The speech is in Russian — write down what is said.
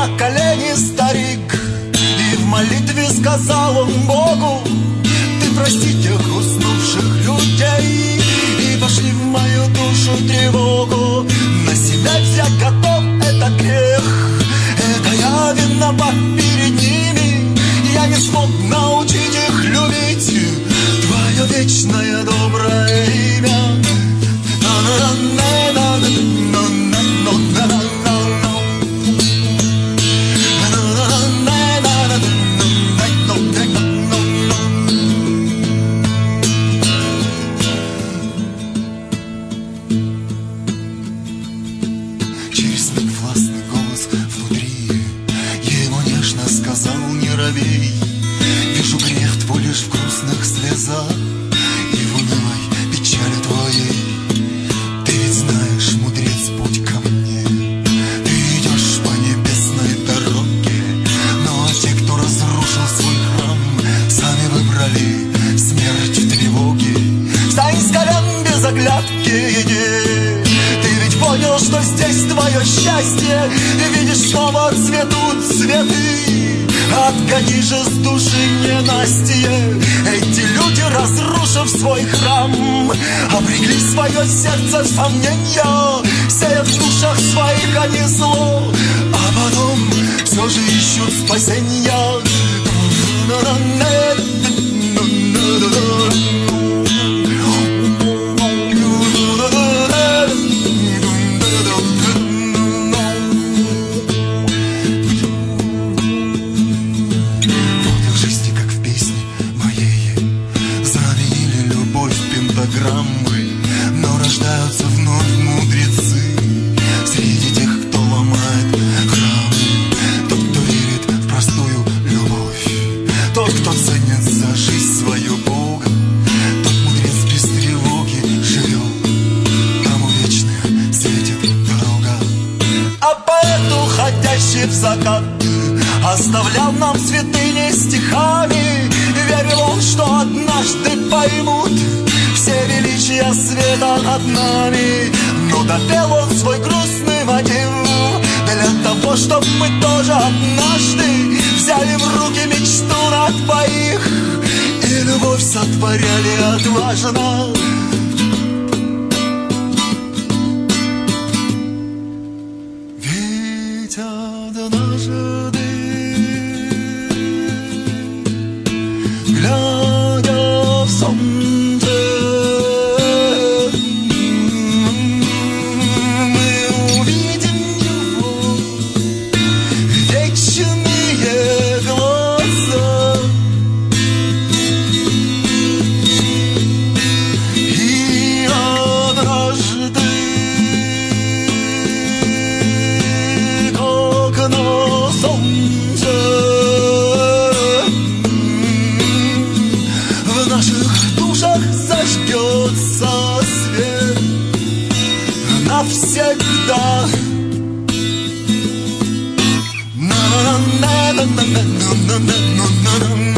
на колени старик, и в молитве сказал он Богу: ты прости тех уснувших людей, и пошли в мою душу тревогу. На себя взять готов — это грех, это я виноват перед ними. Я не смог научить их любить твое вечное доброе имя. Через миг властный голос внутри, я ему нежно сказал: не робей, вижу грех твой лишь в грустных слезах и в унылой печали твоей. Ты ведь знаешь, мудрец, путь ко мне, ты идешь по небесной дороге, но те, кто разрушил свой храм, сами выбрали смерть в тревоге. Встань с колен без оглядки, иди. Ты ведь понял, что здесь твое счастье, и видишь, снова цветут цветы. Отгони же с души ненастье. Эти люди, разрушив свой храм, обрекли свое сердце в сомнения, сея в душах своих они зло, а потом все же ищут спасения. Но рождаются вновь мудрецы среди тех, кто ломает храм. Тот, кто верит в простую любовь, тот, кто ценит за жизнь свою Бога, тот мудрец без тревоги живет, тому вечная светит дорога. А поэт, уходящий в закат, оставлял нам святыни стихами. Верил он, что однажды поймут все величия света над нами. Но допел он свой грустный мотив для того, чтоб мы тоже однажды взяли в руки мечту на двоих и любовь сотворяли отважно. Ведь однажды, глядя в солнце, мы увидим его вечные глаза. И однажды, как на солнце, в наших душах зажгется свет навсегда. На на на на на на на на на на на.